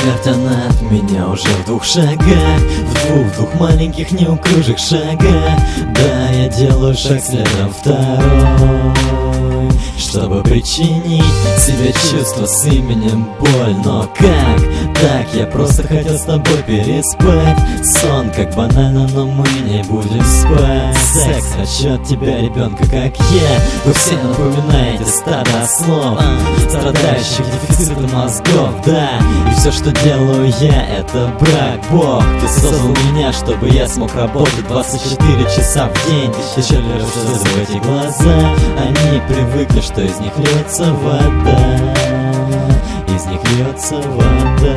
Смерть, она от меня уже в 2 шагах, в двух маленьких неуклюжих шагах. Да, я делаю шаг следом второй, чтобы причинить себе чувство с именем боль. Но как так? Я просто хотел с тобой переспать. Сон как банально, но мы не будем спать. Секс, хочу от тебя ребенка, как я. Вы все напоминаете стадо слов, страдающих дефицитом мозгов, да. И все, что делаю я, это брак. Бог, ты создал меня, чтобы я смог работать 24 часа в день. Еще лишь слезы в эти глаза, они привыкли, что из них льется вода, из них льется вода.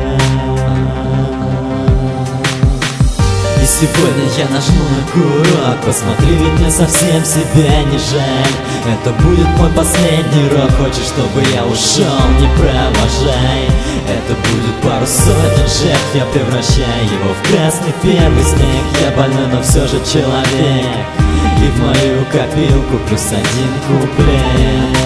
И сегодня я нажму на курок. Посмотри, ведь мне совсем себя не жаль. Это будет мой последний рок. Хочешь, чтобы я ушел, не провожай. Это будет пару сотен жертв. Я превращаю его в красный первый снег. Я больной, но все же человек. И в мою копилку плюс 1 куплет.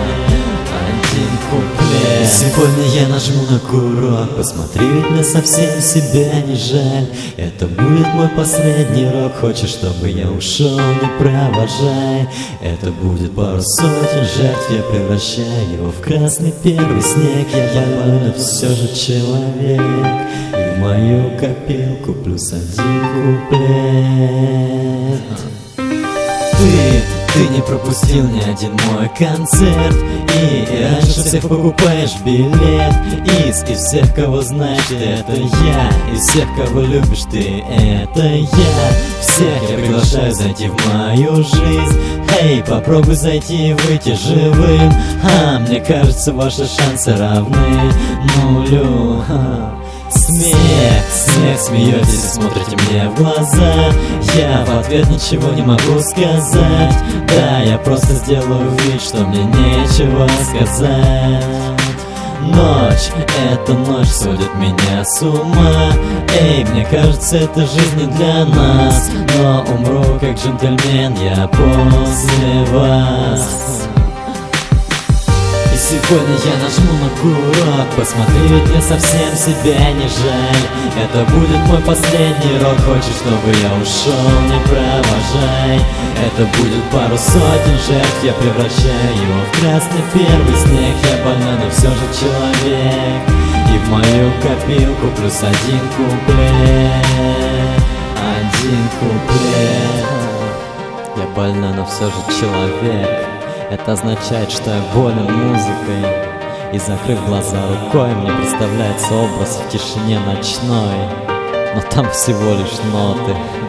Сегодня я нажму на курок. Посмотри, ведь мне совсем себя не жаль. Это будет мой последний рок. Хочешь, чтобы я ушел, не провожай. Это будет пару сотен жертв. Я превращаю его в красный первый снег. Я больной, все же человек. И в мою копилку плюс 1 куплет. Ты не пропустил ни один мой концерт. И раньше всех покупаешь билет. Из всех, кого знаешь, ты это я. Из всех, кого любишь, ты это я. Всех я приглашаю зайти в мою жизнь. Эй, попробуй зайти и выйти живым. Мне кажется, ваши шансы равны нулю. Смех, смеетесь и смотрите мне в глаза. Я в ответ ничего не могу сказать. Да, я просто сделаю вид, что мне нечего сказать. Ночь, эта ночь сводит меня с ума. Эй, мне кажется, эта жизнь не для нас. Но умру как джентльмен я после вас. И сегодня я нажму на курок. Посмотри, ведь мне совсем себя не жаль. Это будет мой последний рок. Хочешь, чтобы я ушел, не провожай. Это будет пару сотен жертв. Я превращаю его в красный первый снег. Я больной, но все же человек. И в мою копилку плюс 1 куплет. 1 куплет. Я больной, но все же человек. Это означает, что я болен музыкой. И закрыв глаза рукой, мне представляется образ в тишине ночной. Но там всего лишь ноты.